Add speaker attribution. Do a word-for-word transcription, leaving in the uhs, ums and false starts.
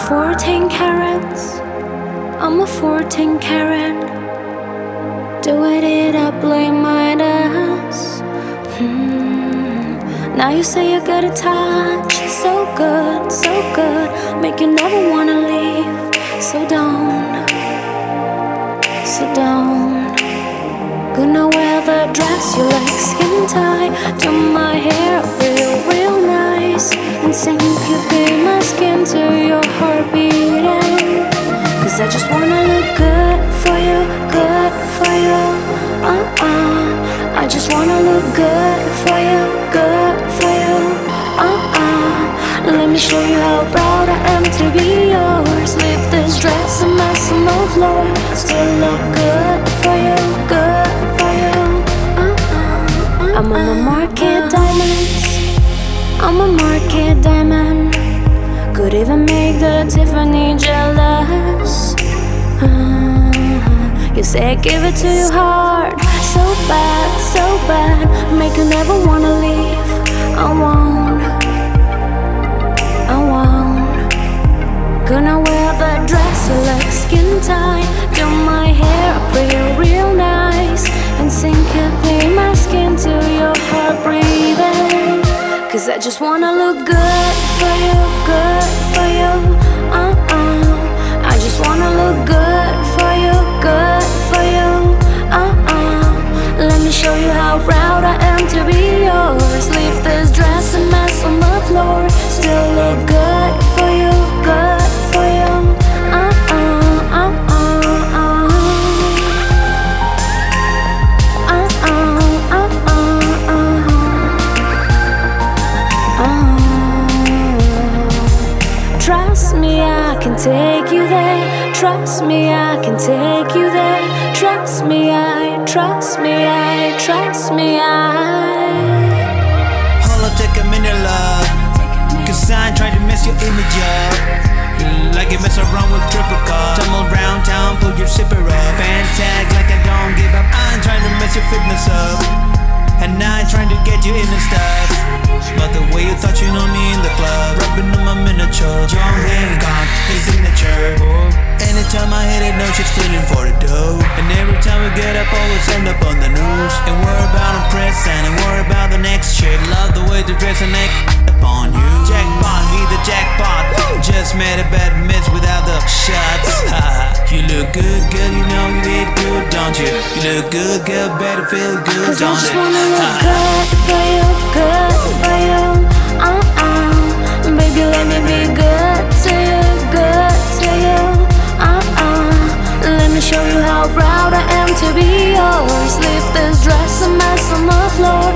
Speaker 1: fourteen carats, I'm a fourteen carat. Doing it up like my ass. Hmm. Now you say you got a touch, so good, so good, make you never wanna leave. So don't, so don't. Gonna wear the dress you like, skin tight. Do my hair real, real nice, and sink you be my skin to your heart beating. Cause I just wanna look good for you, good for you. Uh-uh. I just wanna look good for you, good for you. Uh-uh. Let me show you how proud I am to be yours. Leave this dress a mess on the floor. Still look good for you, good for you. Uh-uh. I'm on the market diamonds, I'm a market diamond. Could even make the Tiffany jealous. uh, You say I give it to you hard, so bad, so bad, make you never wanna leave. I won't, I won't. Gonna wear the dress you like, skin tight. Do my hair up real, real nice, and sink it in my skin to your heart breathing. Cause I just wanna look good for you, good for you. Uh-uh. I just wanna look good for you, good for you. Uh-uh. Let me show you how proud I am to be yours. Leave this dress a mess on the floor. Still look good for you, good for you. Uh-uh, uh-uh, uh. Uh-uh, uh-uh, uh. Uh. Trust me, I can take you there. Trust me, I can take you there. Trust me, I, trust me, I, trust me, I.
Speaker 2: Hold on, take a minute, love. Cause I ain't trying to mess your image up. Like you mess around with triple cup. Tumble around town, pull your zipper up. Band tag like I don't give up. I ain't trying to mess your fitness up, and I ain't trying to get you in the stuff. But the way you thought you know me in the club, rubbing on my miniature, John Hancock, his signature. Anytime I hit it, no she's feeling for the dough. And every time we get up, always end up on the news. And worry about a press and worry about the next chick. Love the way the dress and neck upon you. Jackpot, he the jackpot. Just made a bad miss without the shots. You look good, girl, you know you did good, don't you? You look good, girl, better feel good,
Speaker 1: Cause
Speaker 2: don't
Speaker 1: I just
Speaker 2: it?
Speaker 1: wanna look good for you, good for you. Uh-uh. Baby, let me be good to you, good to you. Uh-uh. Let me show you how proud I am to be yours. Leave this dress a mess on the floor.